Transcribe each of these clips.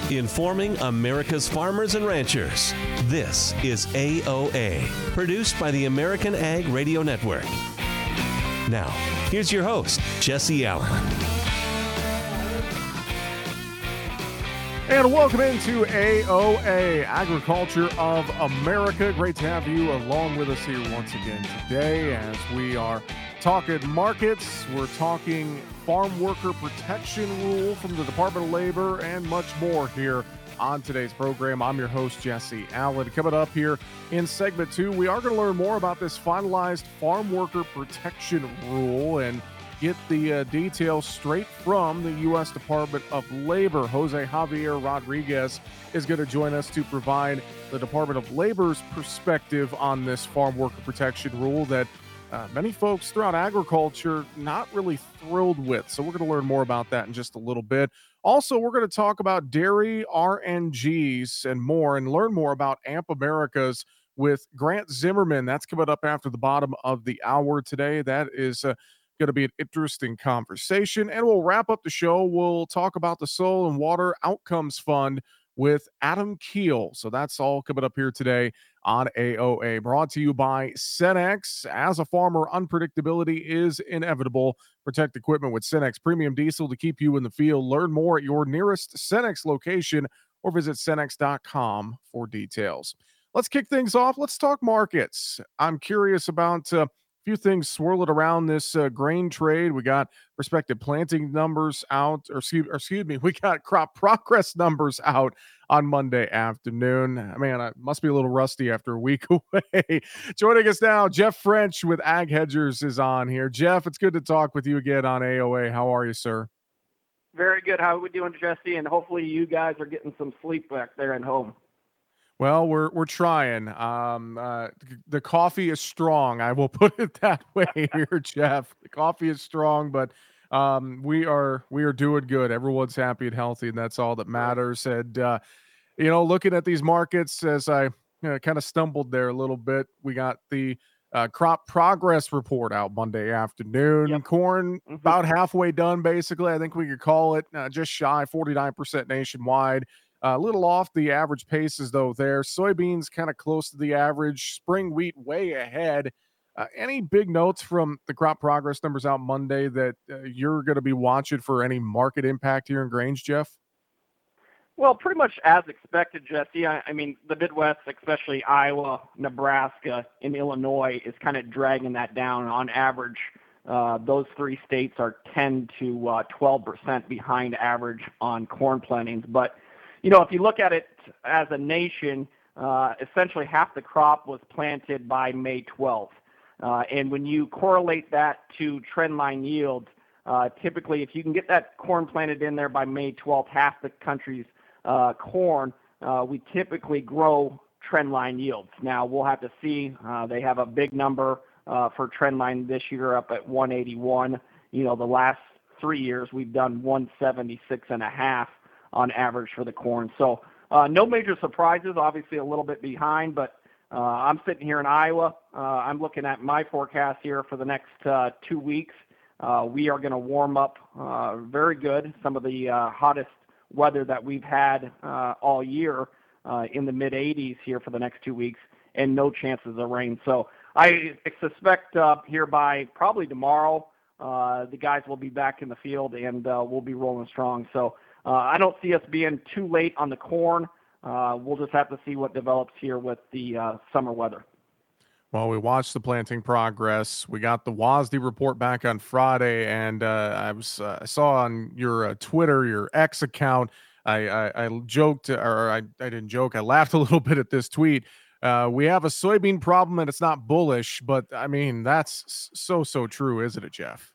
informing America's farmers and ranchers. This is AOA, produced by the American Ag Radio Network. Now, here's your host, Jesse Allen. And welcome into AOA, Agriculture of America. Great to have you along with us here once again today as we are talking markets. We're talking farm worker protection rule from the Department of Labor and much more here on today's program. I'm your host, Jesse Allen. Coming up here in segment 2, we are going to learn more about this finalized farm worker protection rule and get the details straight from the U.S. Department of Labor. Jose Javier Rodriguez is going to join us to provide the Department of Labor's perspective on this farm worker protection rule that many folks throughout agriculture not really thrilled with. So we're going to learn more about that in just a little bit. Also, we're going to talk about dairy RNGs and more and learn more about AMP Americas with Grant Zimmerman. That's coming up after the bottom of the hour today. That is going to be an interesting conversation. And we'll wrap up the show. We'll talk about the Soil and Water Outcomes Fund with Adam Keel. So that's all coming up here today on AOA, brought to you by Cenex. As a farmer, unpredictability is inevitable. Protect equipment with Cenex Premium Diesel to keep you in the field. Learn more at your nearest Cenex location or visit Cenex.com for details. Let's kick things off. Let's talk markets. I'm curious about few things swirling around this grain trade. We got prospective planting numbers out, or excuse me, we got crop progress numbers out on Monday afternoon. Man, I must be a little rusty after a week away. Joining us now, Jeff French with Ag Hedgers is on here. Jeff, it's good to talk with you again on AOA. How are you, sir? Very good. How are we doing, Jesse? And hopefully you guys are getting some sleep back there at home. Well, we're trying. The coffee is strong. I will put it that way here, Jeff. The coffee is strong, but we are doing good. Everyone's happy and healthy, and that's all that matters. And looking at these markets, as I kind of stumbled there a little bit, we got the crop progress report out Monday afternoon. Yep. Corn about halfway done, basically. I think we could call it just shy 49% nationwide. A little off the average paces, though, there. Soybeans kind of close to the average. Spring wheat way ahead. Any big notes from the crop progress numbers out Monday that you're going to be watching for any market impact here in grains, Jeff? Well, pretty much as expected, Jesse. I mean, the Midwest, especially Iowa, Nebraska, and Illinois, is kind of dragging that down. On average, those three states are 10 to 12% behind average on corn plantings. But if you look at it as a nation, essentially half the crop was planted by May 12th. And when you correlate that to trendline yields, typically if you can get that corn planted in there by May 12th, half the country's corn, we typically grow trendline yields. Now, we'll have to see. They have a big number for trendline this year up at 181. The last 3 years we've done 176.5. on average for the corn. So no major surprises, obviously a little bit behind, but I'm sitting here in Iowa. I'm looking at my forecast here for the next 2 weeks. We are going to warm up very good, some of the hottest weather that we've had all year in the mid-80s here for the next 2 weeks, and no chances of rain. So I suspect here by probably tomorrow, the guys will be back in the field and we'll be rolling strong. So I don't see us being too late on the corn. We'll just have to see what develops here with the summer weather. Well, we watched the planting progress. We got the WASDE report back on Friday, and I saw on your Twitter, your X account, I joked, or I didn't joke. I laughed a little bit at this tweet. We have a soybean problem, and it's not bullish, but I mean that's so true, isn't it, Jeff?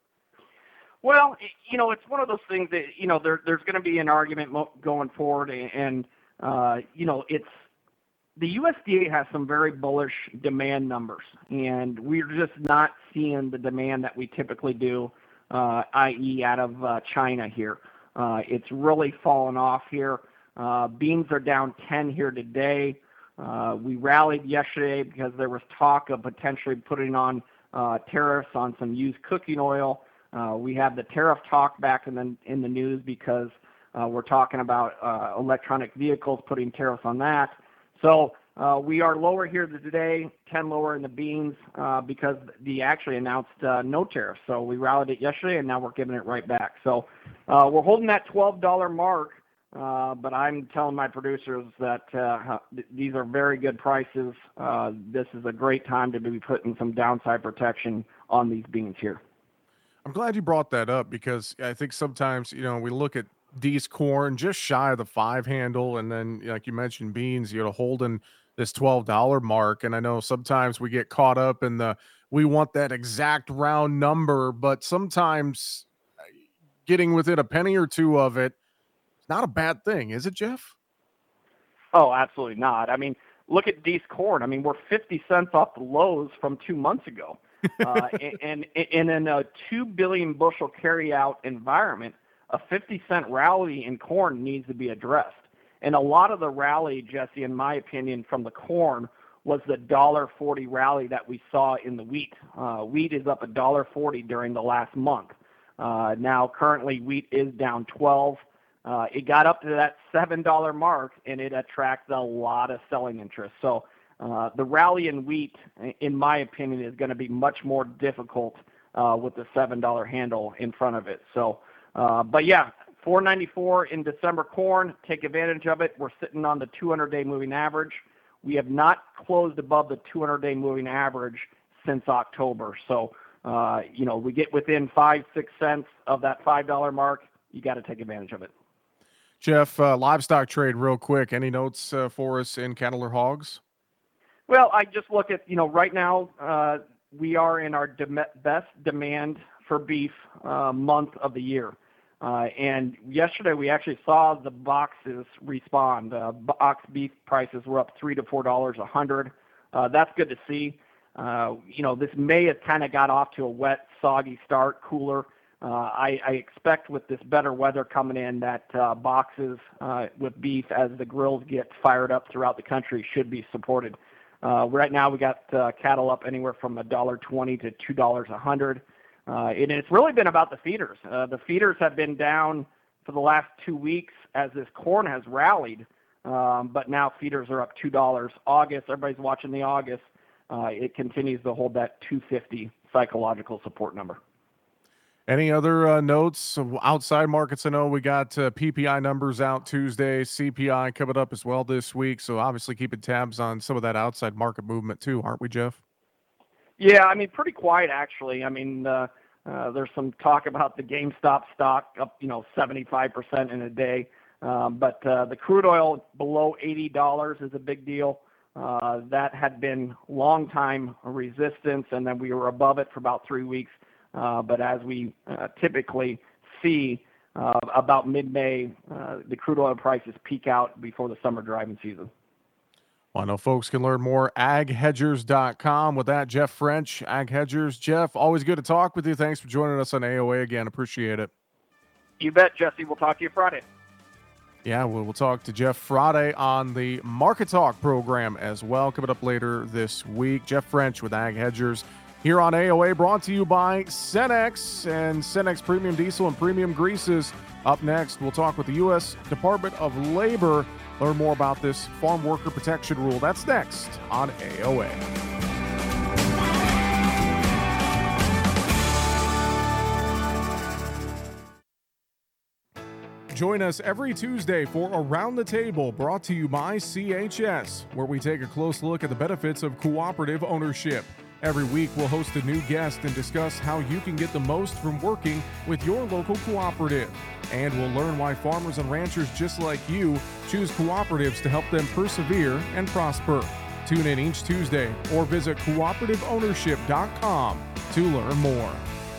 Well, it's one of those things that, there's going to be an argument going forward, and it's the USDA has some very bullish demand numbers, and we're just not seeing the demand that we typically do, i.e. out of China here. It's really fallen off here. Beans are down 10 here today. We rallied yesterday because there was talk of potentially putting on tariffs on some used cooking oil. We have the tariff talk back in the news because We're talking about electronic vehicles, putting tariffs on that. So we are lower here today, 10 lower in the beans because the actually announced no tariffs. So we rallied it yesterday, and now we're giving it right back. So we're holding that $12 mark, but I'm telling my producers that these are very good prices. This is a great time to be putting some downside protection on these beans here. I'm glad you brought that up because I think sometimes, we look at D's corn just shy of the 5 handle. And then, like you mentioned, beans, holding this $12 mark. And I know sometimes we get caught up in we want that exact round number, but sometimes getting within a penny or two of it, it's not a bad thing. Is it, Jeff? Oh, absolutely not. I mean, look at D's corn. I mean, we're 50 cents off the lows from 2 months ago. And in a 2 billion bushel carryout environment, a 50-cent rally in corn needs to be addressed. And a lot of the rally, Jesse, in my opinion, from the corn was the $1.40 rally that we saw in the wheat. Wheat is up $1.40 during the last month. Now, currently, wheat is down 12. It got up to that $7 mark, and it attracts a lot of selling interest. So the rally in wheat, in my opinion, is going to be much more difficult with the $7 handle in front of it. So, but yeah, $4.94 in December corn. Take advantage of it. We're sitting on the 200-day moving average. We have not closed above the 200-day moving average since October. So, we get within 5-6 cents of that $5 mark. You got to take advantage of it. Jeff, livestock trade real quick. Any notes for us in cattle or hogs? Well, I just look at, right now we are in our best demand for beef month of the year. And yesterday we actually saw the boxes respond. Box beef prices were up $3 to $4 a hundred. That's good to see. This May has kind of got off to a wet, soggy start, cooler. I expect with this better weather coming in that boxes with beef as the grills get fired up throughout the country should be supported. Right now we got cattle up anywhere from $1.20 to $2 a hundred. And it's really been about the feeders. The feeders have been down for the last 2 weeks as this corn has rallied, but now feeders are up $2. August, everybody's watching the August. It continues to hold that 250 psychological support number. Any other notes outside markets? I know we got PPI numbers out Tuesday, CPI coming up as well this week. So obviously keeping tabs on some of that outside market movement too, aren't we, Jeff? Yeah, I mean, pretty quiet actually. I mean, there's some talk about the GameStop stock up, 75% in a day. But the crude oil below $80 is a big deal. That had been long time resistance, and then we were above it for about 3 weeks. But as we typically see about mid-May, the crude oil prices peak out before the summer driving season. Well, I know folks can learn more aghedgers.com. With that, Jeff French, Ag Hedgers. Jeff, always good to talk with you. Thanks for joining us on AOA again. Appreciate it. You bet, Jesse. We'll talk to you Friday. Yeah, we'll talk to Jeff Friday on the Market Talk program as well, coming up later this week. Jeff French with Ag Hedgers here on AOA, brought to you by Cenex and Cenex Premium Diesel and Premium Greases. Up next, we'll talk with the U.S. Department of Labor, learn more about this farm worker protection rule. That's next on AOA. Join us every Tuesday for Around the Table, brought to you by CHS, where we take a close look at the benefits of cooperative ownership. Every week, we'll host a new guest and discuss how you can get the most from working with your local cooperative. And we'll learn why farmers and ranchers just like you choose cooperatives to help them persevere and prosper. Tune in each Tuesday or visit cooperativeownership.com to learn more.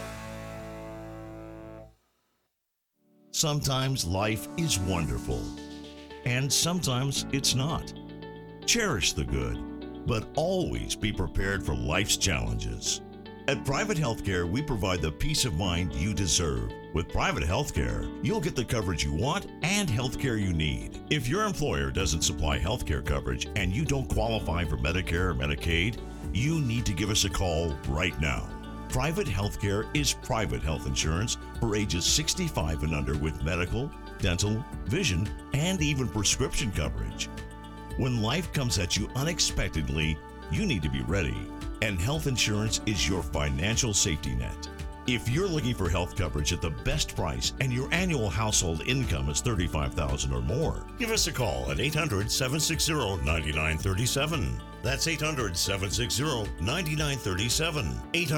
Sometimes life is wonderful, and sometimes it's not. Cherish the good, but always be prepared for life's challenges. At Private Healthcare, we provide the peace of mind you deserve. With private healthcare, you'll get the coverage you want and healthcare you need. If your employer doesn't supply healthcare coverage and you don't qualify for Medicare or Medicaid, you need to give us a call right now. Private healthcare is private health insurance for ages 65 and under with medical, dental, vision, and even prescription coverage. When life comes at you unexpectedly, you need to be ready, and health insurance is your financial safety net. If you're looking for health coverage at the best price and your annual household income is $35,000 or more, give us a call at 800-760-9937. That's 800-760-9937.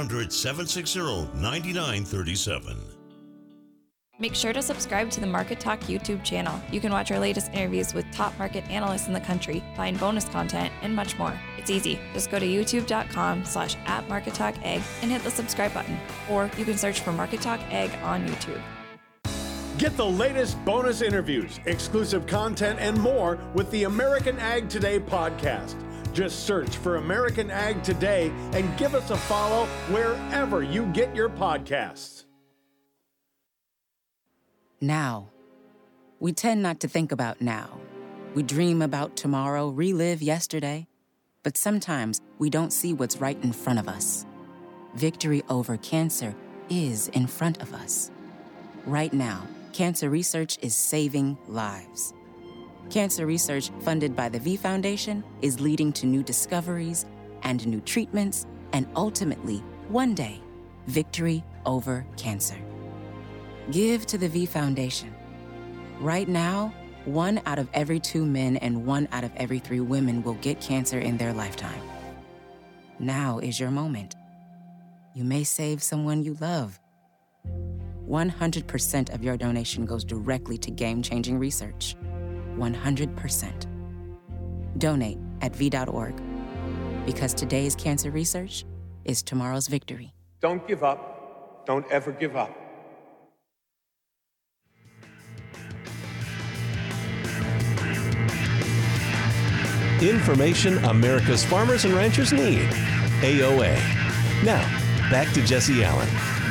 800-760-9937. Make sure to subscribe to the Market Talk YouTube channel. You can watch our latest interviews with top market analysts in the country, find bonus content, and much more. It's easy. Just go to youtube.com/@MarketTalkAg and hit the subscribe button. Or you can search for Market Talk Ag on YouTube. Get the latest bonus interviews, exclusive content, and more with the American Ag Today podcast. Just search for American Ag Today and give us a follow wherever you get your podcasts. Now. We tend not to think about now. We dream about tomorrow, relive yesterday. But sometimes we don't see what's right in front of us. Victory over cancer is in front of us. Right now, cancer research is saving lives. Cancer research funded by the V Foundation is leading to new discoveries and new treatments, and ultimately, one day, victory over cancer. Give to the V Foundation. Right now, 1 out of every 2 men and 1 out of every 3 women will get cancer in their lifetime. Now is your moment. You may save someone you love. 100% of your donation goes directly to game-changing research. 100%. Donate at V.org. Because today's cancer research is tomorrow's victory. Don't give up. Don't ever give up. Information America's farmers and ranchers need. AOA. Now, back to Jesse Allen.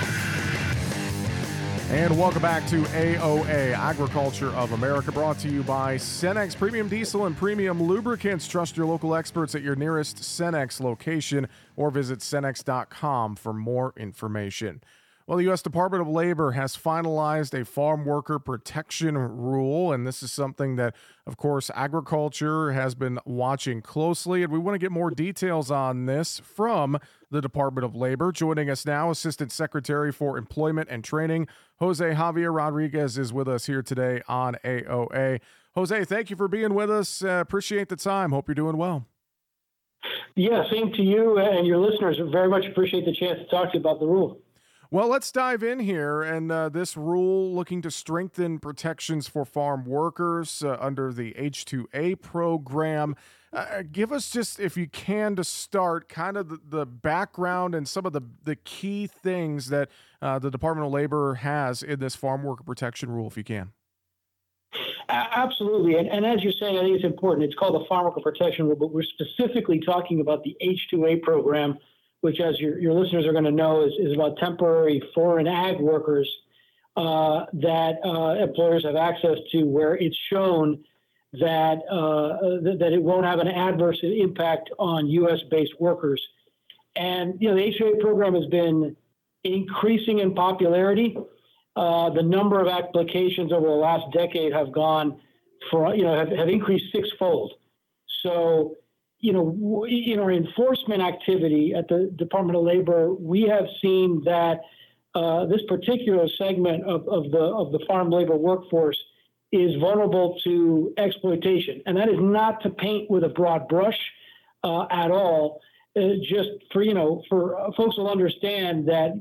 And welcome back to AOA, Agriculture of America, brought to you by Cenex Premium Diesel and Premium Lubricants. Trust your local experts at your nearest Cenex location or visit Cenex.com for more information. Well, the U.S. Department of Labor has finalized a farm worker protection rule, and this is something that, of course, agriculture has been watching closely, and we want to get more details on this from the Department of Labor. Joining us now, Assistant Secretary for Employment and Training, Jose Javier Rodriguez, is with us here today on AOA. Jose, thank you for being with us. Appreciate the time. Hope you're doing well. Yeah, same to you and your listeners. Very much appreciate the chance to talk to you about the rule. Well, let's dive in here. And this rule looking to strengthen protections for farm workers under the H-2A program. Give us just, if you can, to start, kind of the background and some of the key things that the Department of Labor has in this farm worker protection rule, if you can. Absolutely. And as you're saying, I think it's important. It's called the Farm Worker Protection Rule, but we're specifically talking about the H-2A program, which, as your listeners are going to know, is about temporary foreign ag workers that employers have access to, where it's shown that that it won't have an adverse impact on U.S.-based workers. And the H-2A program has been increasing in popularity. The number of applications over the last decade have gone have increased sixfold. So, in our enforcement activity at the Department of Labor, we have seen that this particular segment of the farm labor workforce is vulnerable to exploitation, and that is not to paint with a broad brush at all. Just for folks will understand that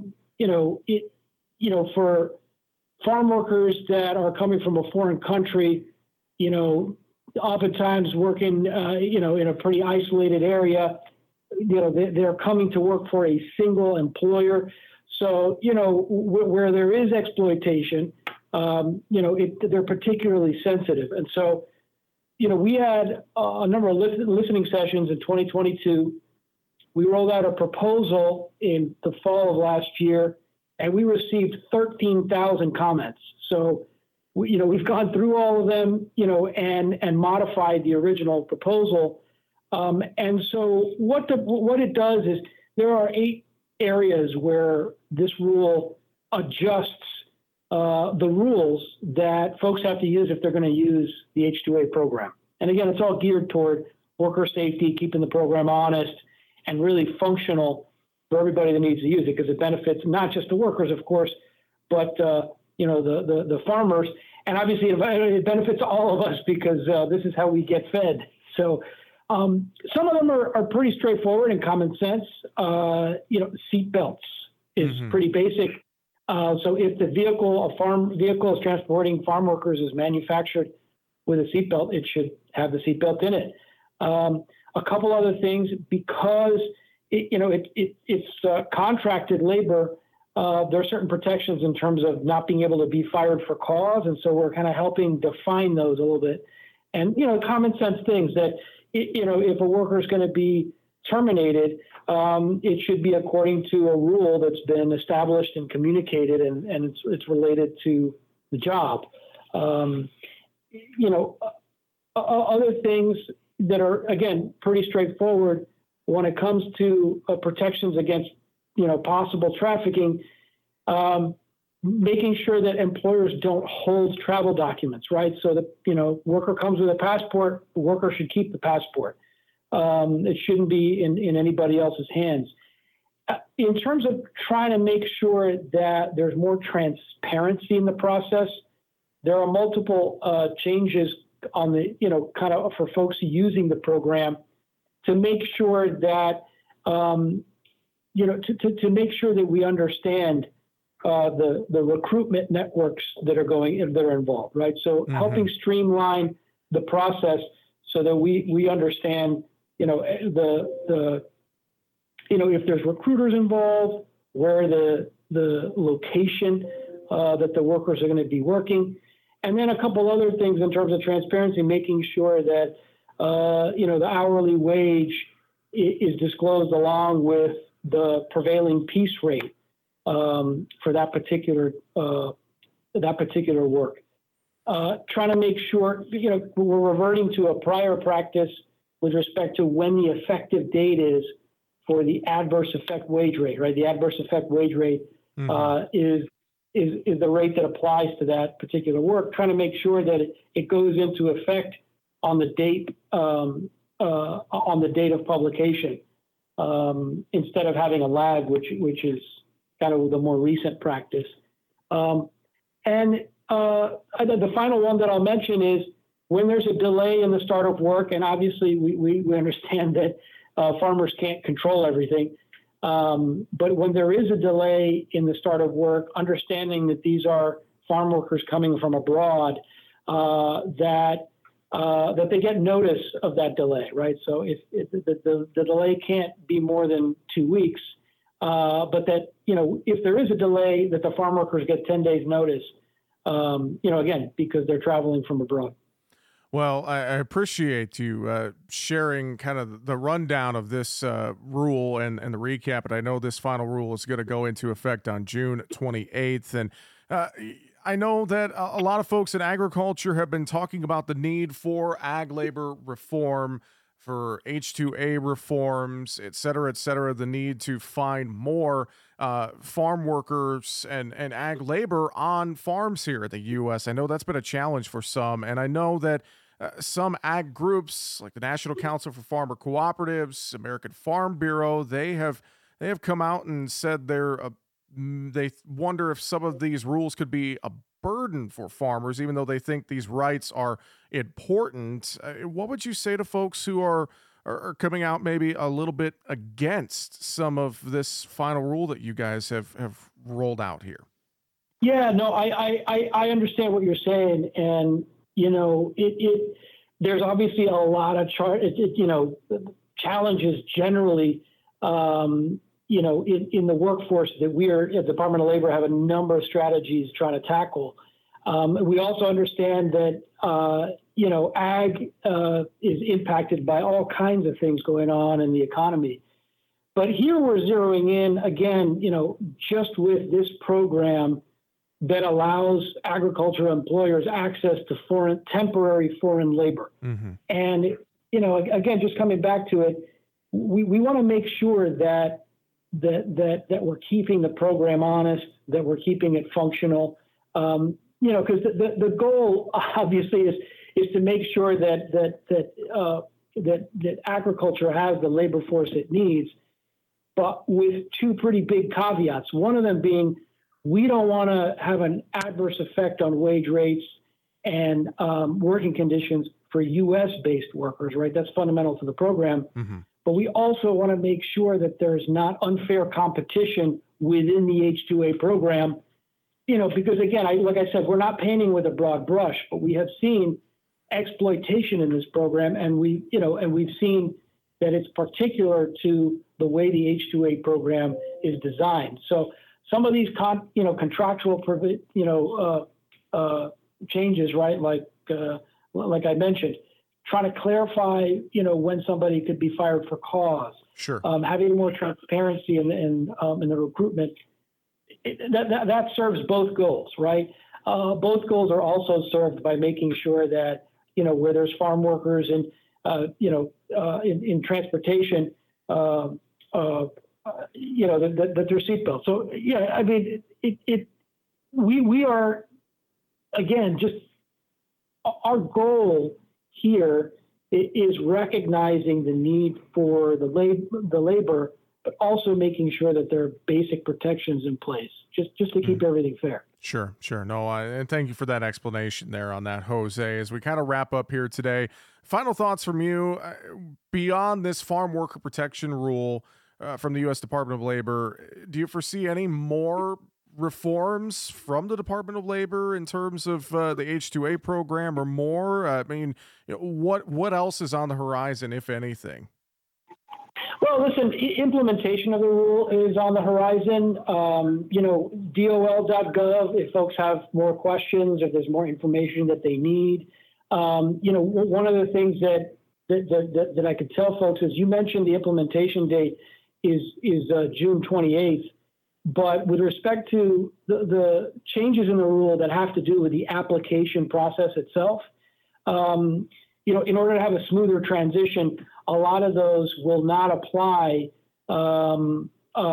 for farm workers that are coming from a foreign country, oftentimes working, in a pretty isolated area, they're coming to work for a single employer. So, where there is exploitation, they're particularly sensitive. And so, we had a number of listening sessions in 2022. We rolled out a proposal in the fall of last year, and we received 13,000 comments. So, we've gone through all of them, and modified the original proposal. And so what it does is there are 8 areas where this rule adjusts the rules that folks have to use if they're going to use the H-2A program. And again, it's all geared toward worker safety, keeping the program honest and really functional for everybody that needs to use it, because it benefits not just the workers, of course, but the farmers, and obviously it benefits all of us because this is how we get fed. So some of them are pretty straightforward and common sense. Seat belts is pretty basic. So if a farm vehicle is transporting farm workers is manufactured with a seatbelt, it should have the seatbelt in it. A couple other things, because it's contracted labor. There are certain protections in terms of not being able to be fired for cause, and so we're kind of helping define those a little bit. And common sense things that if a worker is going to be terminated, it should be according to a rule that's been established and communicated, and it's related to the job. Other things that are, again, pretty straightforward when it comes to protections against possible trafficking, making sure that employers don't hold travel documents, right? So the worker comes with a passport, the worker should keep the passport. It shouldn't be in anybody else's hands. In terms of trying to make sure that there's more transparency in the process, there are multiple changes on the, kind of for folks using the program to make sure that, to make sure that we understand the recruitment networks that are involved, right? So helping streamline the process so that we understand, if there's recruiters involved, where the location that the workers are going to be working. And then a couple other things in terms of transparency, making sure that, the hourly wage is disclosed along with the prevailing piece rate for that particular work. Trying to make sure, we're reverting to a prior practice with respect to when the effective date is for the adverse effect wage rate, right? The adverse effect wage rate is the rate that applies to that particular work, trying to make sure that it goes into effect on the date of publication, instead of having a lag, which is kind of the more recent practice. And the final one that I'll mention is when there's a delay in the start of work, and obviously we understand that farmers can't control everything. But when there is a delay in the start of work, understanding that these are farm workers coming from abroad, that they get notice of that delay, right? So if the delay can't be more than 2 weeks, but that, if there is a delay, that the farm workers get 10 days notice, again, because they're traveling from abroad. Well, I appreciate you sharing kind of the rundown of this rule and the recap. And I know this final rule is going to go into effect on June 28th. And I know that a lot of folks in agriculture have been talking about the need for ag labor reform, for H-2A reforms, et cetera, the need to find more farm workers and ag labor on farms here in the U.S. I know that's been a challenge for some, and I know that some ag groups like the National Council for Farmer Cooperatives, American Farm Bureau, they have come out and said they wonder if some of these rules could be a burden for farmers, even though they think these rights are important. What would you say to folks who are coming out maybe a little bit against some of this final rule that you guys have rolled out here? Yeah, no, I understand what you're saying, and there's obviously a lot of challenges generally, in the workforce that we are at the Department of Labor have a number of strategies trying to tackle. We also understand that, ag is impacted by all kinds of things going on in the economy. But here we're zeroing in, again, just with this program that allows agriculture employers access to temporary foreign labor. Mm-hmm. And, again, just coming back to it, we want to make sure that we're keeping the program honest, that we're keeping it functional, Because the goal obviously is to make sure that agriculture has the labor force it needs, but with two pretty big caveats. One of them being, we don't want to have an adverse effect on wage rates and working conditions for U.S.-based workers, right? That's fundamental to the program. Mm-hmm. But we also want to make sure that there's not unfair competition within the H-2A program, because again, like I said, we're not painting with a broad brush, but we have seen exploitation in this program, and we've seen that it's particular to the way the H-2A program is designed. So some of these contractual changes, right? Like I mentioned, trying to clarify, when somebody could be fired for cause. Sure. Having more transparency in the recruitment, that serves both goals, right? Both goals are also served by making sure that, where there's farm workers and, in transportation, that there's seatbelts. So, yeah, I mean, we are, again, just our goal here is recognizing the need for the labor, but also making sure that there are basic protections in place, just to keep everything fair. Sure. No, and thank you for that explanation there on that, Jose. As we kind of wrap up here today, final thoughts from you beyond this farm worker protection rule from the U.S. Department of Labor. Do you foresee any more reforms from the Department of Labor in terms of the H-2A program or more? I mean, what else is on the horizon, if anything? Well, listen, implementation of the rule is on the horizon. DOL.gov, if folks have more questions, if there's more information that they need. One of the things that I could tell folks is, you mentioned the implementation date is June 28th. But with respect to the changes in the rule that have to do with the application process itself, in order to have a smoother transition, a lot of those will not apply, until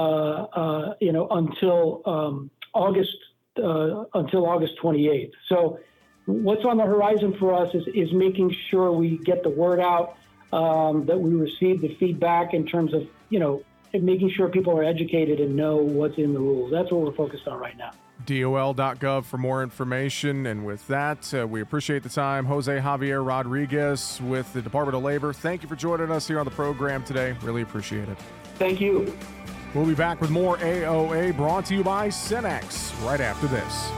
August 28th. So what's on the horizon for us is making sure we get the word out, that we receive the feedback in terms of, making sure people are educated and know what's in the rules. That's what we're focused on right now. DOL.gov for more information. And with that, we appreciate the time. Jose Javier Rodriguez with the Department of Labor, thank you for joining us here on the program today. Really appreciate it. Thank you. We'll be back with more AOA brought to you by Cenex right after this.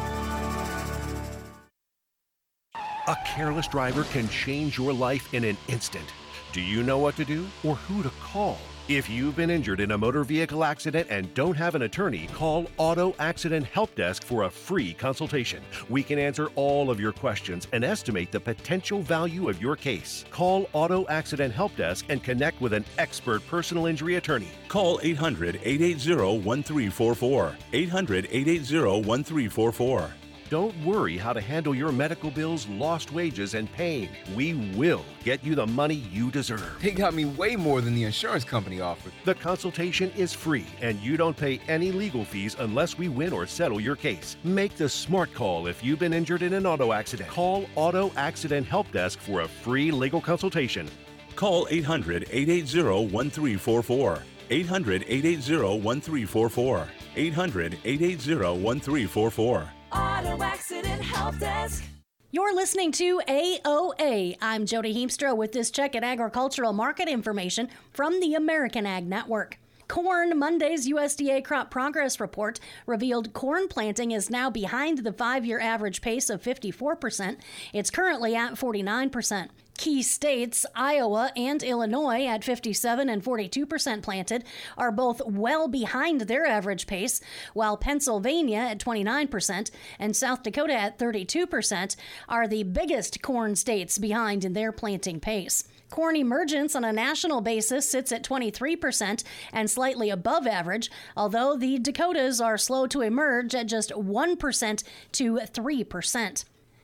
A careless driver can change your life in an instant. Do you know what to do or who to call? If you've been injured in a motor vehicle accident and don't have an attorney, call Auto Accident Help Desk for a free consultation. We can answer all of your questions and estimate the potential value of your case. Call Auto Accident Help Desk and connect with an expert personal injury attorney. Call 800-880-1344. 800-880-1344. Don't worry how to handle your medical bills, lost wages, and pain. We will get you the money you deserve. They got me way more than the insurance company offered. The consultation is free, and you don't pay any legal fees unless we win or settle your case. Make the smart call if you've been injured in an auto accident. Call Auto Accident Help Desk for a free legal consultation. Call 800-880-1344. 800-880-1344. 800-880-1344. Auto Accident Help Desk. You're listening to AOA. I'm Jody Heemstra with this check at agricultural market information from the American Ag Network. Corn Monday's USDA Crop Progress Report revealed corn planting is now behind the 5-year average pace of 54%. It's currently at 49%. Key states, Iowa and Illinois, at 57 and 42% planted, are both well behind their average pace, while Pennsylvania at 29% and South Dakota at 32% are the biggest corn states behind in their planting pace. Corn emergence on a national basis sits at 23% and slightly above average, although the Dakotas are slow to emerge at just 1% to 3%.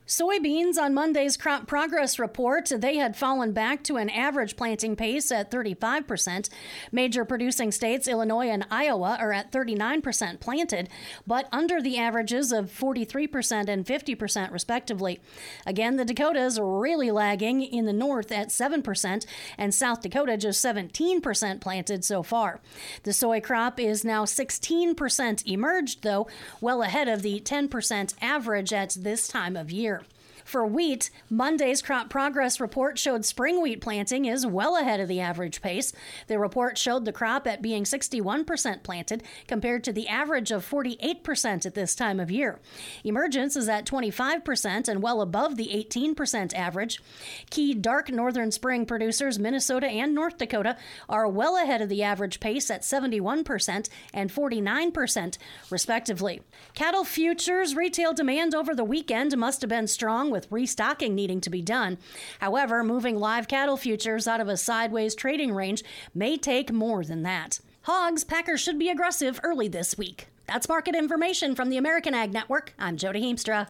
Soybeans on Monday's crop progress report, they had fallen back to an average planting pace at 35%. Major producing states, Illinois and Iowa, are at 39% planted, but under the averages of 43% and 50% respectively. Again, the Dakotas are really lagging in the north at 7% and South Dakota just 17% planted so far. The soy crop is now 16% emerged, though, well ahead of the 10% average at this time of year. For wheat, Monday's crop progress report showed spring wheat planting is well ahead of the average pace. The report showed the crop at being 61% planted compared to the average of 48% at this time of year. Emergence is at 25% and well above the 18% average. Key dark northern spring producers, Minnesota and North Dakota, are well ahead of the average pace at 71% and 49%, respectively. Cattle futures retail demand over the weekend must have been strong, with restocking needing to be done. However, moving live cattle futures out of a sideways trading range may take more than that. Hogs, packers should be aggressive early this week. That's market information from the American Ag Network. I'm Jody Heemstra.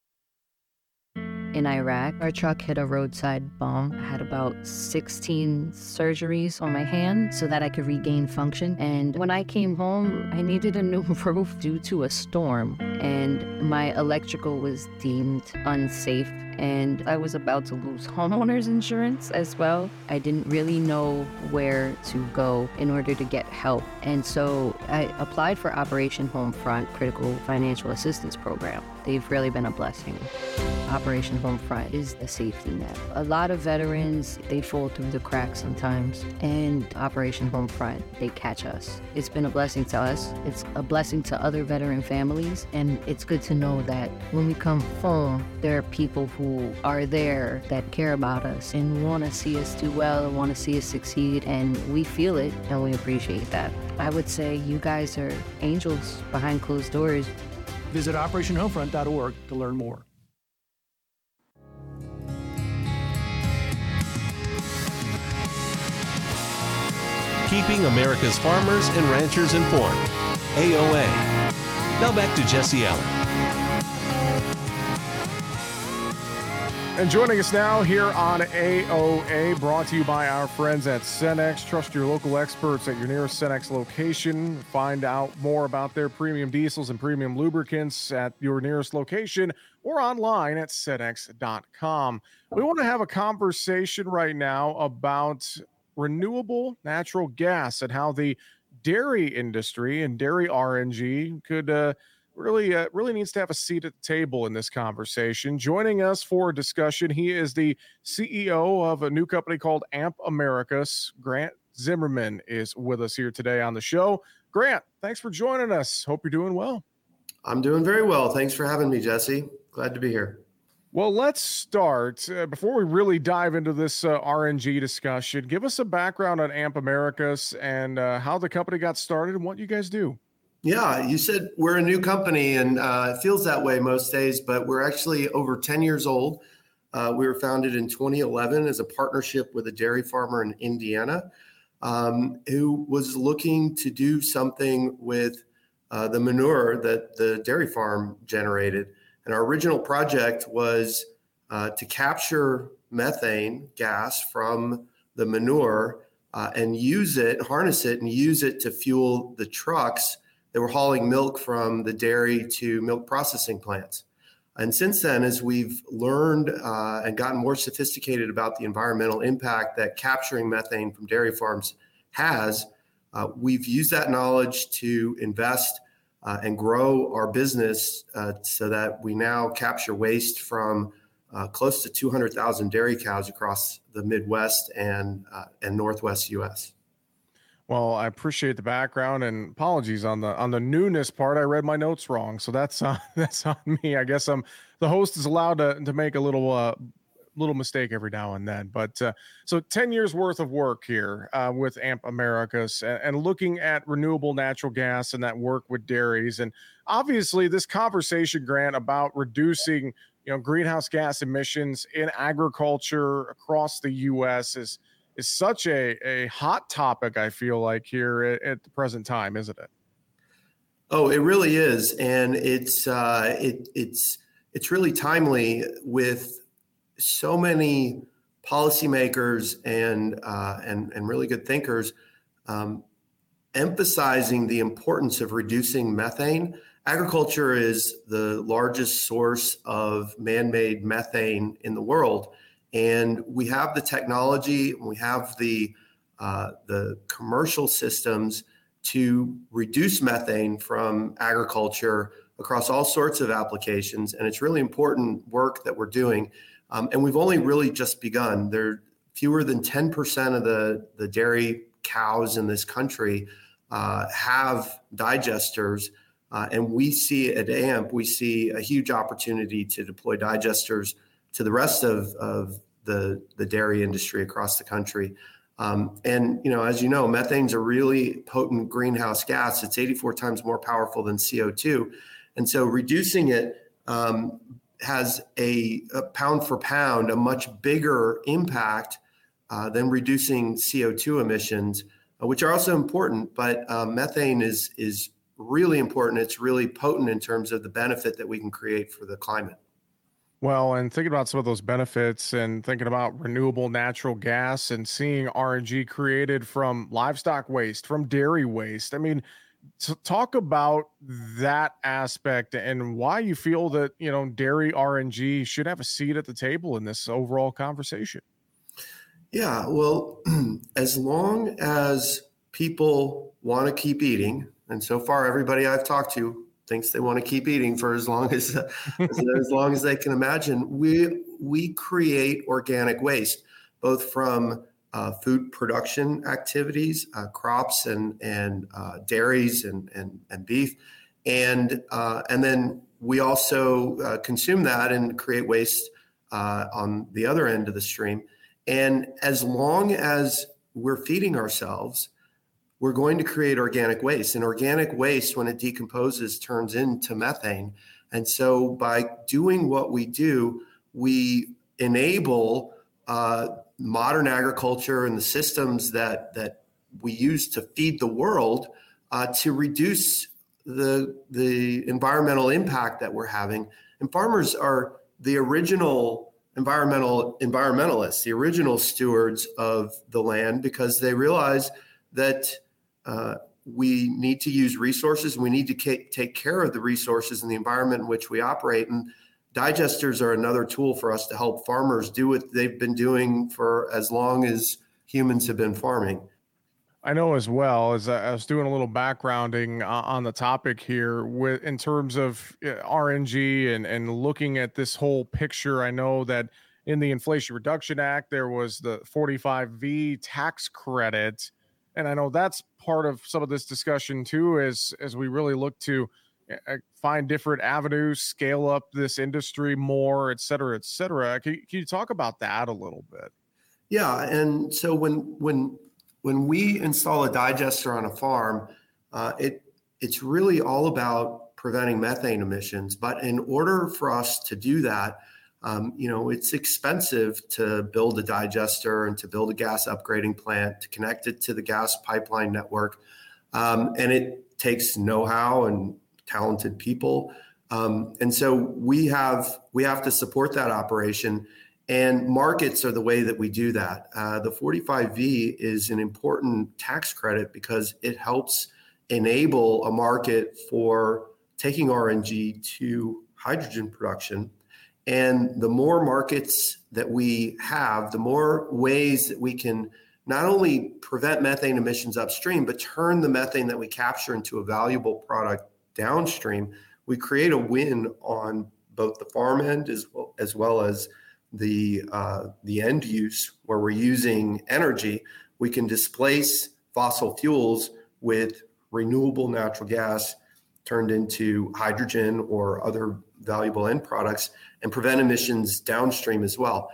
In Iraq, our truck hit a roadside bomb. I had about 16 surgeries on my hand so that I could regain function. And when I came home, I needed a new roof due to a storm. And my electrical was deemed unsafe. And I was about to lose homeowners insurance as well. I didn't really know where to go in order to get help. And so I applied for Operation Homefront Critical Financial Assistance Program. They've really been a blessing. Operation Homefront is a safety net. A lot of veterans, they fall through the cracks sometimes, and Operation Homefront, they catch us. It's been a blessing to us. It's a blessing to other veteran families, and it's good to know that when we come home, there are people who are there that care about us and want to see us do well and want to see us succeed, and we feel it, and we appreciate that. I would say you guys are angels behind closed doors. Visit OperationHomefront.org to learn more. Keeping America's farmers and ranchers informed. AOA. Now back to Jesse Allen. And joining us now here on AOA, brought to you by our friends at Cenex. Trust your local experts at your nearest Cenex location. Find out more about their premium diesels and premium lubricants at your nearest location or online at Cenex.com. We want to have a conversation right now about renewable natural gas and how the dairy industry and dairy RNG could really needs to have a seat at the table in this conversation. Joining us for a discussion, he is the CEO of a new company called AMP Americas. Grant Zimmerman is with us here today on the show. Grant, thanks for joining us. Hope you're doing well. I'm doing very well. Thanks for having me, Jesse. Glad to be here. Well, let's start. Before we really dive into this RNG discussion, give us a background on AMP Americas and how the company got started and what you guys do. Yeah, you said we're a new company, and it feels that way most days, but we're actually over 10 years old. We were founded in 2011 as a partnership with a dairy farmer in Indiana who was looking to do something with the manure that the dairy farm generated. And our original project was to capture methane gas from the manure and harness it and use it to fuel the trucks that were hauling milk from the dairy to milk processing plants. And since then, as we've learned and gotten more sophisticated about the environmental impact that capturing methane from dairy farms has, we've used that knowledge to invest and grow our business so that we now capture waste from close to 200,000 dairy cows across the Midwest and Northwest U.S. Well, I appreciate the background, and apologies on the newness part. I read my notes wrong, so that's on me. I guess the host is allowed to make a little mistake every now and then. But so 10 years worth of work here with AMP Americas and looking at renewable natural gas and that work with dairies, and obviously this conversation, Grant, about reducing greenhouse gas emissions in agriculture across the U.S. is such a hot topic, I feel like, here at the present time, isn't it? Oh, it really is. And it's it's really timely with so many policymakers and really good thinkers emphasizing the importance of reducing methane. Agriculture is the largest source of man-made methane in the world, and we have the technology, we have the commercial systems to reduce methane from agriculture across all sorts of applications. And it's really important work that we're doing. And we've only really just begun. There are fewer than 10% of the dairy cows in this country have digesters. And we see at AMP, we see a huge opportunity to deploy digesters to the rest of the dairy industry across the country. And, as you know, methane's a really potent greenhouse gas. It's 84 times more powerful than CO2. And so reducing it has a pound for pound, a much bigger impact than reducing CO2 emissions, which are also important. But methane is really important. It's really potent in terms of the benefit that we can create for the climate. Well, and thinking about some of those benefits and thinking about renewable natural gas and seeing RNG created from livestock waste, from dairy waste. I mean, talk about that aspect and why you feel that, dairy RNG should have a seat at the table in this overall conversation. Yeah, well, as long as people want to keep eating, and so far everybody I've talked to thinks they want to keep eating for as long as they can imagine. We create organic waste, both from food production activities, crops and dairies and beef, and then we also consume that and create waste on the other end of the stream. And as long as we're feeding ourselves, we're going to create organic waste. And organic waste, when it decomposes, turns into methane. And so by doing what we do, we enable modern agriculture and the systems that we use to feed the world to reduce the environmental impact that we're having. And farmers are the original environmentalists, the original stewards of the land, because they realize that we need to use resources, and we need to take care of the resources and the environment in which we operate. And digesters are another tool for us to help farmers do what they've been doing for as long as humans have been farming. I know as well, as I was doing a little backgrounding on the topic here in terms of RNG and looking at this whole picture. I know that in the Inflation Reduction Act, there was the 45V tax credit. And I know that's part of some of this discussion too, as we really look to find different avenues, scale up this industry more, et cetera, et cetera. Can you talk about that a little bit? Yeah. And so when we install a digester on a farm, it's really all about preventing methane emissions. But in order for us to do that, it's expensive to build a digester and to build a gas upgrading plant, to connect it to the gas pipeline network. And it takes know-how and talented people. And so we have to support that operation, and markets are the way that we do that. The 45V is an important tax credit because it helps enable a market for taking RNG to hydrogen production. And the more markets that we have, the more ways that we can not only prevent methane emissions upstream, but turn the methane that we capture into a valuable product downstream. We create a win on both the farm end as well as the end use, where we're using energy. We can displace fossil fuels with renewable natural gas turned into hydrogen or other valuable end products, and prevent emissions downstream as well.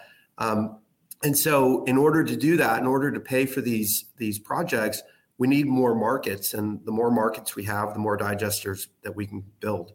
And so in order to do that, in order to pay for these projects, we need more markets. And the more markets we have, the more digesters that we can build.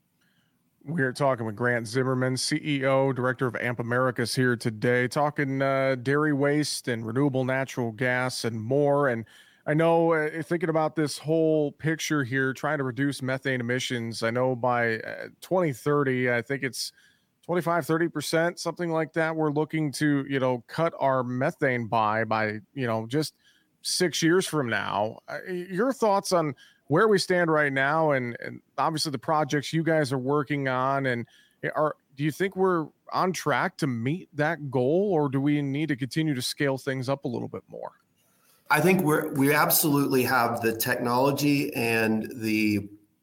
We're talking with Grant Zimmerman, CEO, Director of AMP Americas, here today, talking dairy waste and renewable natural gas and more. And I know thinking about this whole picture here, trying to reduce methane emissions, I know by 2030, I think it's 25-30%, something like that, we're looking to, cut our methane by, just 6 years from now. Your thoughts on where we stand right now and obviously the projects you guys are working on, and do you think we're on track to meet that goal, or do we need to continue to scale things up a little bit more? I think we absolutely have the technology and the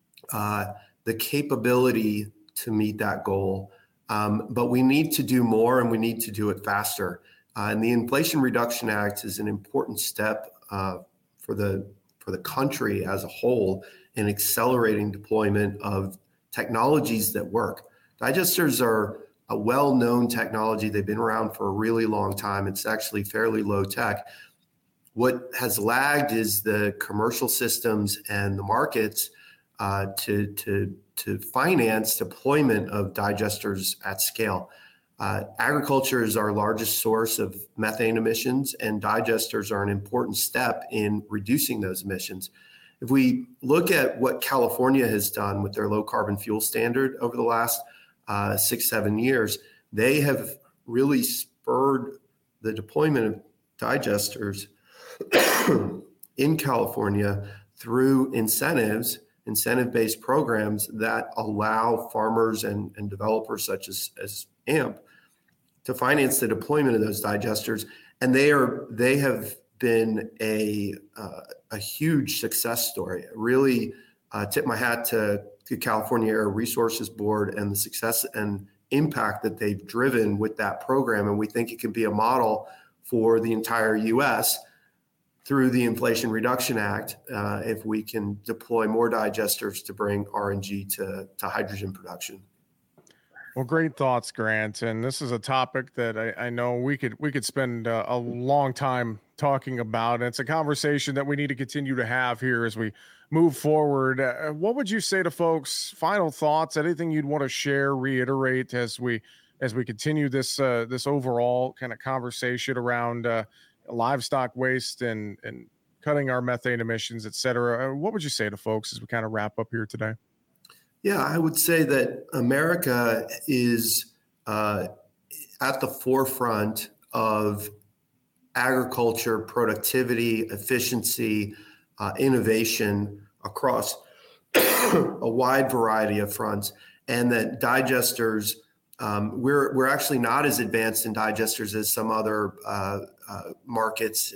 capability to meet that goal. But we need to do more, and we need to do it faster. And the Inflation Reduction Act is an important step for the country as a whole in accelerating deployment of technologies that work. Digesters are a well-known technology. They've been around for a really long time. It's actually fairly low tech. What has lagged is the commercial systems and the markets to finance deployment of digesters at scale. Agriculture is our largest source of methane emissions, and digesters are an important step in reducing those emissions. If we look at what California has done with their low carbon fuel standard over the last 6-7 years, they have really spurred the deployment of digesters in California through incentive-based programs that allow farmers and developers such as AMP to finance the deployment of those digesters. And they have been a huge success story. I really tip my hat to the California Air Resources Board and the success and impact that they've driven with that program. And we think it can be a model for the entire U.S. through the Inflation Reduction Act, if we can deploy more digesters to bring RNG to hydrogen production. Well, great thoughts, Grant. And this is a topic that I know we could spend a long time talking about. And it's a conversation that we need to continue to have here as we move forward. What would you say to folks? Final thoughts? Anything you'd want to share, reiterate as we continue this overall kind of conversation around livestock waste and cutting our methane emissions, et cetera? What would you say to folks as we kind of wrap up here today? Yeah, I would say that America is at the forefront of agriculture, productivity, efficiency, innovation across a wide variety of fronts, and that digesters, we're actually not as advanced in digesters as some other markets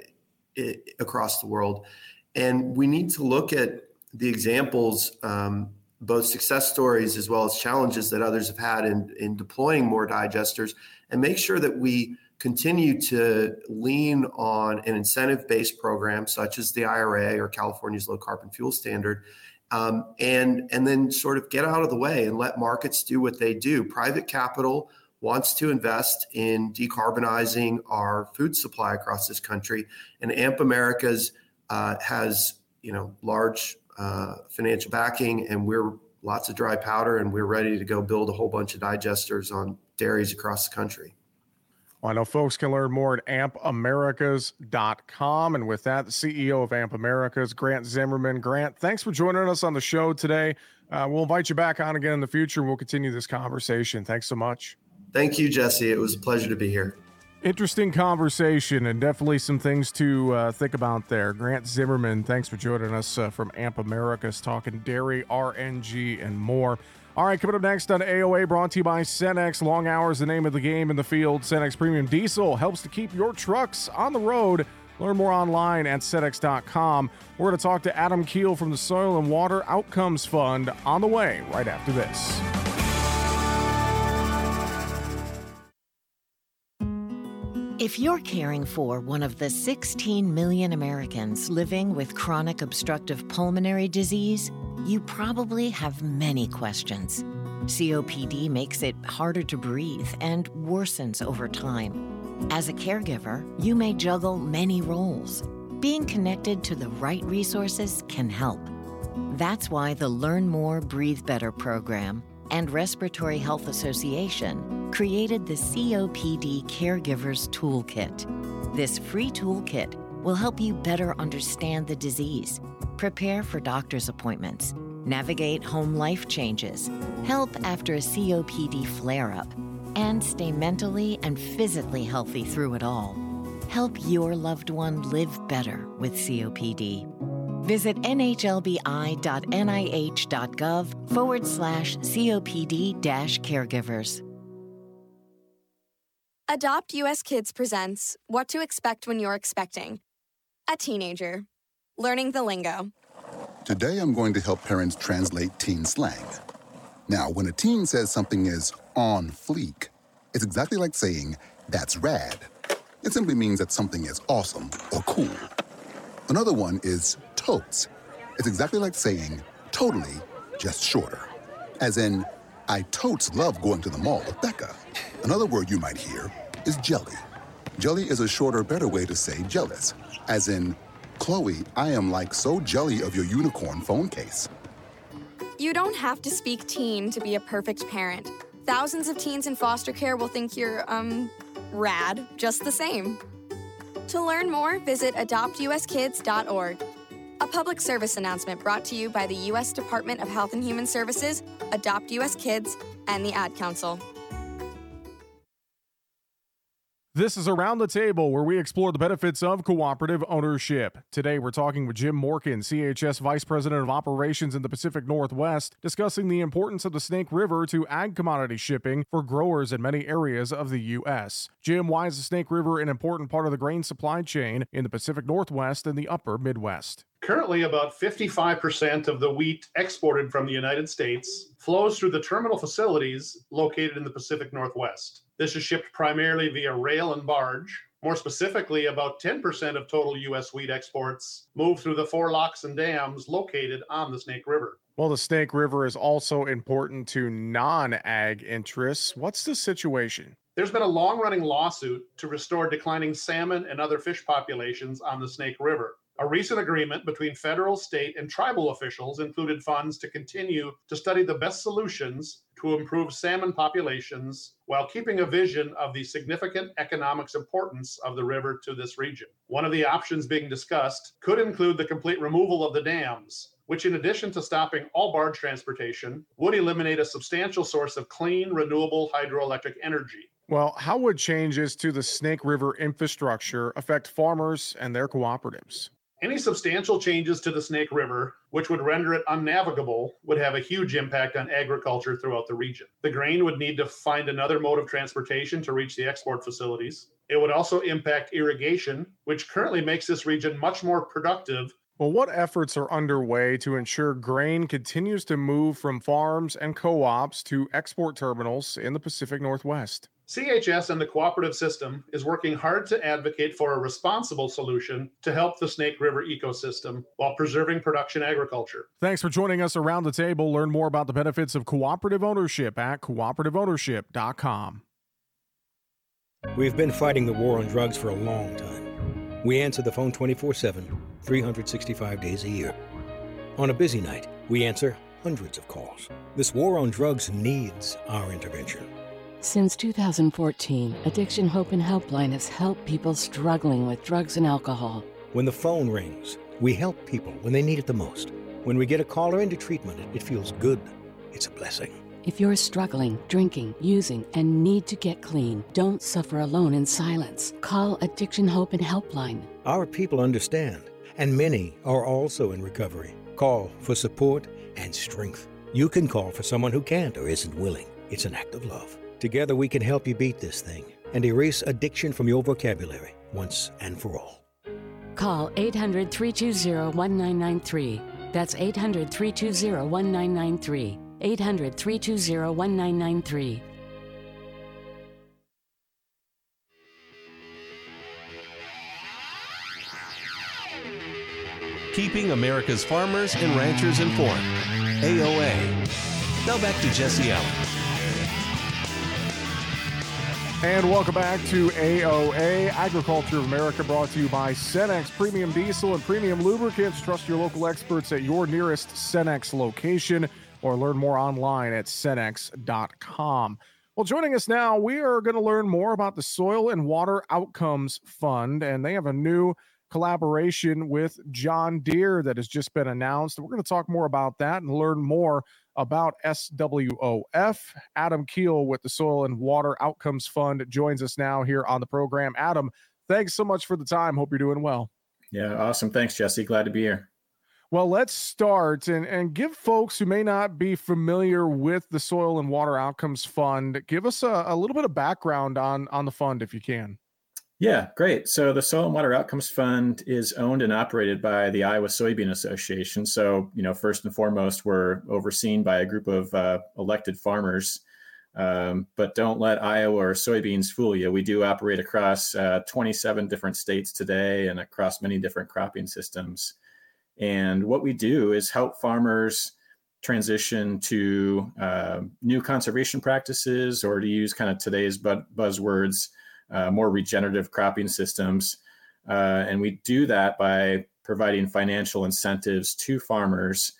across the world. And we need to look at the examples, both success stories as well as challenges that others have had in deploying more digesters, and make sure that we continue to lean on an incentive-based program such as the IRA or California's low carbon fuel standard, and then sort of get out of the way and let markets do what they do. Private capital wants to invest in decarbonizing our food supply across this country, and AMP Americas has large financial backing, and we're lots of dry powder, and we're ready to go build a whole bunch of digesters on dairies across the country. Well, I know folks can learn more at ampamericas.com. And with that, the CEO of AMP Americas, Grant Zimmerman. Grant, thanks for joining us on the show today. We'll invite you back on again in the future, and we'll continue this conversation. Thanks so much. Thank you, Jesse. It was a pleasure to be here. Interesting conversation, and definitely some things to think about there. Grant Zimmerman, thanks for joining us from AMP Americas, talking dairy, RNG, and more. All right, coming up next on AOA, brought to you by Cenex. Long hours, the name of the game in the field. Cenex Premium Diesel helps to keep your trucks on the road. Learn more online at Cenex.com. We're going to talk to Adam Keel from the Soil and Water Outcomes Fund on the way right after this. If you're caring for one of the 16 million Americans living with chronic obstructive pulmonary disease, you probably have many questions. COPD makes it harder to breathe and worsens over time. As a caregiver, you may juggle many roles. Being connected to the right resources can help. That's why the Learn More, Breathe Better program and Respiratory Health Association created the COPD Caregivers Toolkit. This free toolkit will help you better understand the disease, prepare for doctor's appointments, navigate home life changes, help after a COPD flare-up, and stay mentally and physically healthy through it all. Help your loved one live better with COPD. Visit nhlbi.nih.gov/COPD-caregivers. Adopt US Kids presents What to Expect When You're Expecting. A teenager. Learning the lingo. Today I'm going to help parents translate teen slang. Now, when a teen says something is on fleek, it's exactly like saying, that's rad. It simply means that something is awesome or cool. Another one is totes. It's exactly like saying, totally, just shorter. As in, I totes love going to the mall with Becca. Another word you might hear is jelly. Jelly is a shorter, better way to say jealous. As in, Chloe, I am like so jelly of your unicorn phone case. You don't have to speak teen to be a perfect parent. Thousands of teens in foster care will think you're, rad just the same. To learn more, visit adoptuskids.org. A public service announcement brought to you by the U.S. Department of Health and Human Services, Adopt U.S. Kids, and the Ad Council. This is Around the Table, where we explore the benefits of cooperative ownership. Today, we're talking with Jim Morkin, CHS Vice President of Operations in the Pacific Northwest, discussing the importance of the Snake River to ag commodity shipping for growers in many areas of the U.S. Jim, why is the Snake River an important part of the grain supply chain in the Pacific Northwest and the upper Midwest? Currently, about 55% of the wheat exported from the United States flows through the terminal facilities located in the Pacific Northwest. This is shipped primarily via rail and barge. More specifically, about 10% of total U.S. wheat exports move through the 4 locks and dams located on the Snake River. Well, the Snake River is also important to non-ag interests. What's the situation? There's been a long-running lawsuit to restore declining salmon and other fish populations on the Snake River. A recent agreement between federal, state, and tribal officials included funds to continue to study the best solutions to improve salmon populations while keeping a vision of the significant economic importance of the river to this region. One of the options being discussed could include the complete removal of the dams, which, in addition to stopping all barge transportation, would eliminate a substantial source of clean, renewable hydroelectric energy. Well, how would changes to the Snake River infrastructure affect farmers and their cooperatives? Any substantial changes to the Snake River, which would render it unnavigable, would have a huge impact on agriculture throughout the region. The grain would need to find another mode of transportation to reach the export facilities. It would also impact irrigation, which currently makes this region much more productive. Well, what efforts are underway to ensure grain continues to move from farms and co-ops to export terminals in the Pacific Northwest? CHS and the cooperative system is working hard to advocate for a responsible solution to help the Snake River ecosystem while preserving production agriculture. Thanks for joining us around the table. Learn more about the benefits of cooperative ownership at cooperativeownership.com. We've been fighting the war on drugs for a long time. We answer the phone 24/7, 365 days a year. On a busy night, we answer hundreds of calls. This war on drugs needs our intervention. Since 2014, Addiction Hope and Helpline has helped people struggling with drugs and alcohol. When the phone rings, we help people when they need it the most. When we get a caller into treatment, it feels good. It's a blessing. If you're struggling, drinking, using, and need to get clean, don't suffer alone in silence. Call Addiction Hope and Helpline. Our people understand, and many are also in recovery. Call for support and strength. You can call for someone who can't or isn't willing. It's an act of love. Together we can help you beat this thing and erase addiction from your vocabulary once and for all. Call 800-320-1993. That's 800-320-1993. 800-320-1993. Keeping America's farmers and ranchers informed. AOA. Now back to Jesse Allen. And welcome back to AOA, Agriculture of America, brought to you by Cenex Premium Diesel and Premium Lubricants. Trust your local experts at your nearest Cenex location or learn more online at Cenex.com. Well, joining us now, we are going to learn more about the Soil and Water Outcomes Fund, and they have a new collaboration with John Deere that has just been announced. We're going to talk more about that and learn more about SWOF. Adam Keel with the Soil and Water Outcomes Fund joins us now here on the program. Adam, thanks so much for the time. Hope you're doing well. Yeah, awesome. Thanks, Jesse. Glad to be here. Well, let's start and give folks who may not be familiar with the Soil and Water Outcomes Fund, give us a little bit of background on the fund if you can. Yeah, great. So the Soil and Water Outcomes Fund is owned and operated by the Iowa Soybean Association. So, first and foremost, we're overseen by a group of elected farmers. But don't let Iowa or soybeans fool you. We do operate across 27 different states today and across many different cropping systems. And what we do is help farmers transition to new conservation practices, or to use kind of today's buzzwords, more regenerative cropping systems. And we do that by providing financial incentives to farmers.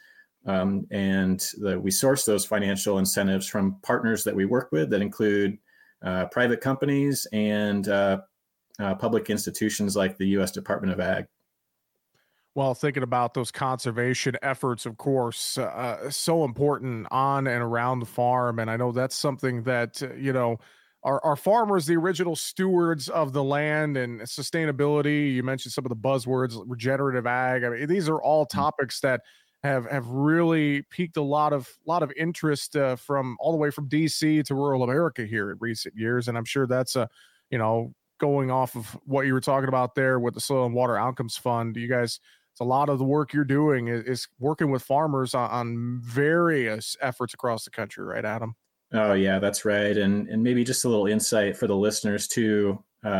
We source those financial incentives from partners that we work with that include private companies and public institutions like the U.S. Department of Ag. Well, thinking about those conservation efforts, of course, so important on and around the farm. And I know that's something that, our farmers, the original stewards of the land and sustainability. You mentioned some of the buzzwords, regenerative ag. I mean, these are all topics that have really piqued a lot of interest from all the way from DC to rural America here in recent years. And I'm sure that's going off of what you were talking about there with the Soil and Water Outcomes Fund. You guys, it's a lot of the work you're doing is working with farmers on various efforts across the country, right, Adam? Oh yeah, that's right. And maybe just a little insight for the listeners too.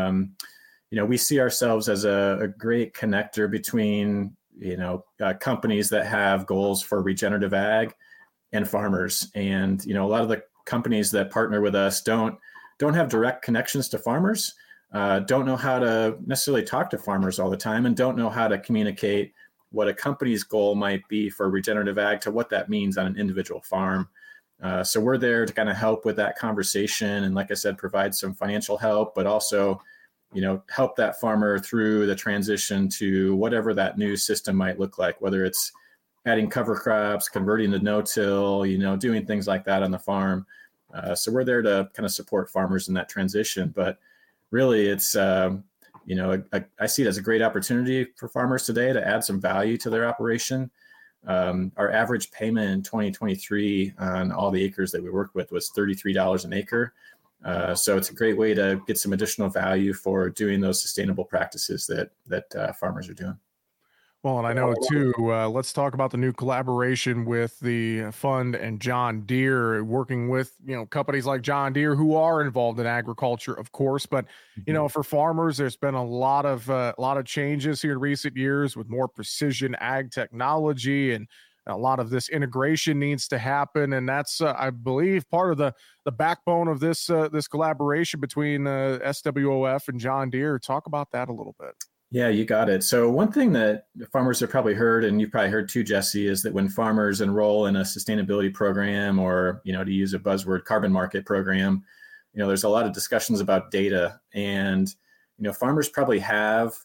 We see ourselves as a great connector between companies that have goals for regenerative ag and farmers. And, a lot of the companies that partner with us don't have direct connections to farmers, don't know how to necessarily talk to farmers all the time, and don't know how to communicate what a company's goal might be for regenerative ag to what that means on an individual farm. So we're there to kind of help with that conversation. And like I said, provide some financial help, but also help that farmer through the transition to whatever that new system might look like, whether it's adding cover crops, converting to no-till, doing things like that on the farm. So we're there to kind of support farmers in that transition. But really, it's, I see it as a great opportunity for farmers today to add some value to their operation. Our average payment in 2023 on all the acres that we worked with was $33 an acre. So it's a great way to get some additional value for doing those sustainable practices that farmers are doing. Well, and I know too, let's talk about the new collaboration with the fund and John Deere, working with, companies like John Deere who are involved in agriculture, of course. But, for farmers, there's been a lot of changes here in recent years with more precision ag technology, and a lot of this integration needs to happen. And that's, I believe, part of the backbone of this collaboration between SWOF and John Deere. Talk about that a little bit. Yeah, you got it. So one thing that farmers have probably heard, and you've probably heard too, Jesse, is that when farmers enroll in a sustainability program, or, to use a buzzword, carbon market program, there's a lot of discussions about data. And, farmers probably have,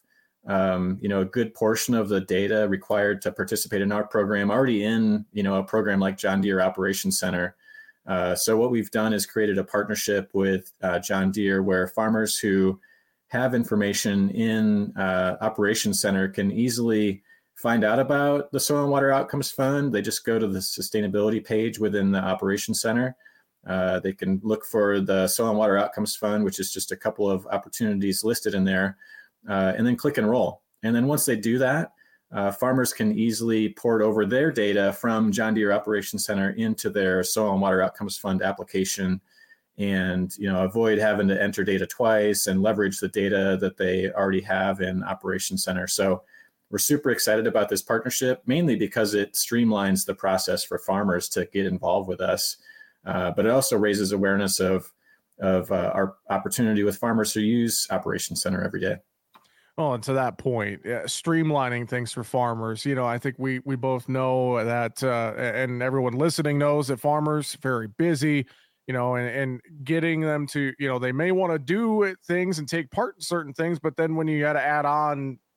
a good portion of the data required to participate in our program already in, a program like John Deere Operations Center. So what we've done is created a partnership with John Deere, where farmers who have information in Operations Center can easily find out about the Soil and Water Outcomes Fund. They just go to the sustainability page within the Operations Center. They can look for the Soil and Water Outcomes Fund, which is just a couple of opportunities listed in there, and then click enroll. And then once they do that, farmers can easily port over their data from John Deere Operations Center into their Soil and Water Outcomes Fund application, and avoid having to enter data twice and leverage the data that they already have in Operations Center. So we're super excited about this partnership, mainly because it streamlines the process for farmers to get involved with us. But it also raises awareness of our opportunity with farmers who use Operations Center every day. Well, and to that point, streamlining things for farmers, I think we both know that, and everyone listening knows that farmers very busy, and getting them to, they may want to do things and take part in certain things, but then when you got to add on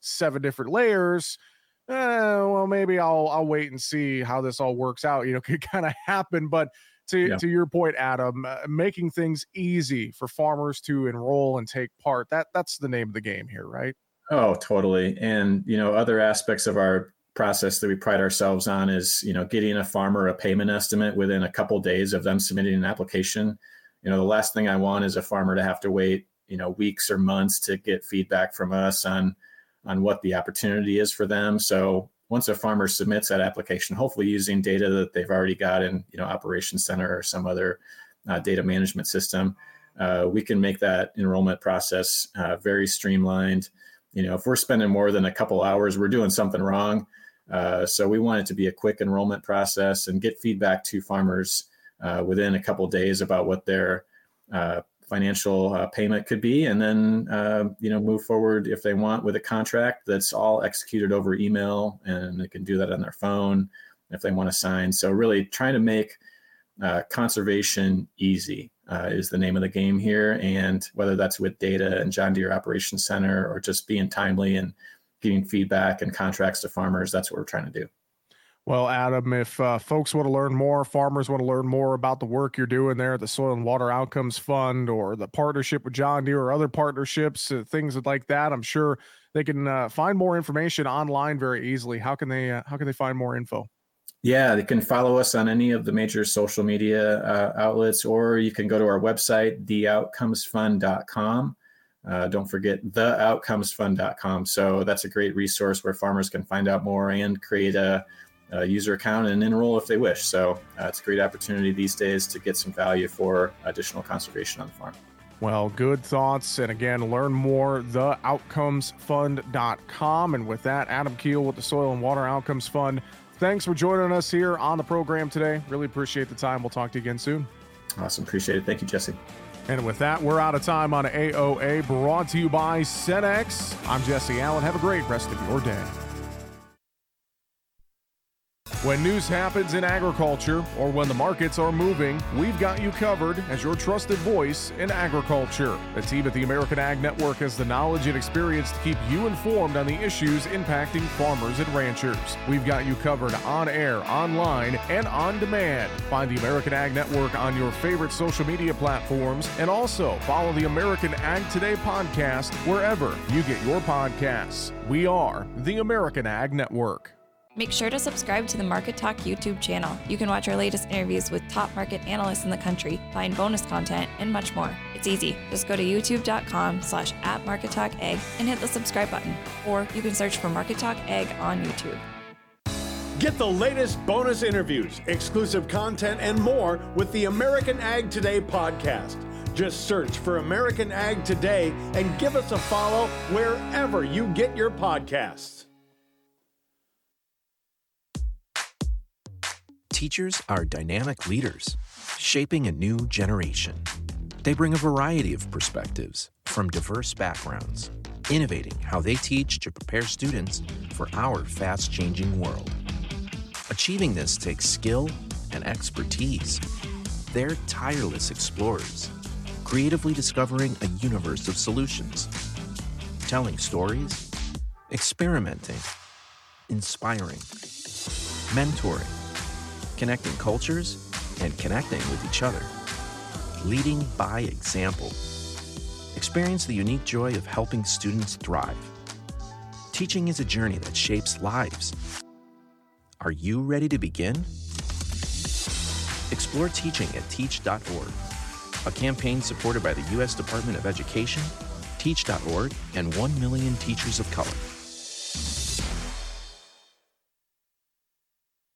7 different layers, well, maybe I'll wait and see how this all works out. Could kind of happen. But to your point, Adam, making things easy for farmers to enroll and take part, that's the name of the game here, right? Oh, totally. And, other aspects of our process that we pride ourselves on is, getting a farmer a payment estimate within a couple of days of them submitting an application. The last thing I want is a farmer to have to wait, weeks or months to get feedback from us on what the opportunity is for them. So once a farmer submits that application, hopefully using data that they've already got in, Operations Center or some other data management system, we can make that enrollment process very streamlined. If we're spending more than a couple hours, we're doing something wrong. So we want it to be a quick enrollment process and get feedback to farmers within a couple of days about what their financial payment could be, and then move forward if they want with a contract that's all executed over email, and they can do that on their phone if they want to sign. So really trying to make conservation easy is the name of the game here, and whether that's with data and John Deere Operations Center or just being timely and giving feedback and contracts to farmers, that's what we're trying to do. Well, Adam, if folks want to learn more, farmers want to learn more about the work you're doing there at the Soil and Water Outcomes Fund or the partnership with John Deere or other partnerships, things like that, I'm sure they can find more information online very easily. How can they find more info? Yeah, they can follow us on any of the major social media outlets, or you can go to our website, theoutcomesfund.com. Don't forget theoutcomesfund.com. So that's a great resource where farmers can find out more and create a user account and enroll if they wish. So it's a great opportunity these days to get some value for additional conservation on the farm. Well, good thoughts. And again, learn more, theoutcomesfund.com. And with that, Adam Keel with the Soil and Water Outcomes Fund, thanks for joining us here on the program today. Really appreciate the time. We'll talk to you again soon. Awesome. Appreciate it. Thank you, Jesse. And with that, we're out of time on AOA, brought to you by Cenex. I'm Jesse Allen. Have a great rest of your day. When news happens in agriculture or when the markets are moving, we've got you covered as your trusted voice in agriculture. The team at the American Ag Network has the knowledge and experience to keep you informed on the issues impacting farmers and ranchers. We've got you covered on air, online, and on demand. Find the American Ag Network on your favorite social media platforms, and also follow the American Ag Today podcast wherever you get your podcasts. We are the American Ag Network. Make sure to subscribe to the Market Talk YouTube channel. You can watch our latest interviews with top market analysts in the country, find bonus content, and much more. It's easy. Just go to youtube.com/@MarketTalkAg and hit the subscribe button. Or you can search for Market Talk Ag on YouTube. Get the latest bonus interviews, exclusive content, and more with the American Ag Today podcast. Just search for American Ag Today and give us a follow wherever you get your podcasts. Teachers are dynamic leaders, shaping a new generation. They bring a variety of perspectives from diverse backgrounds, innovating how they teach to prepare students for our fast-changing world. Achieving this takes skill and expertise. They're tireless explorers, creatively discovering a universe of solutions, telling stories, experimenting, inspiring, mentoring, connecting cultures, and connecting with each other. Leading by example. Experience the unique joy of helping students thrive. Teaching is a journey that shapes lives. Are you ready to begin? Explore teaching at teach.org, a campaign supported by the U.S. Department of Education, Teach.org, and 1 million teachers of color.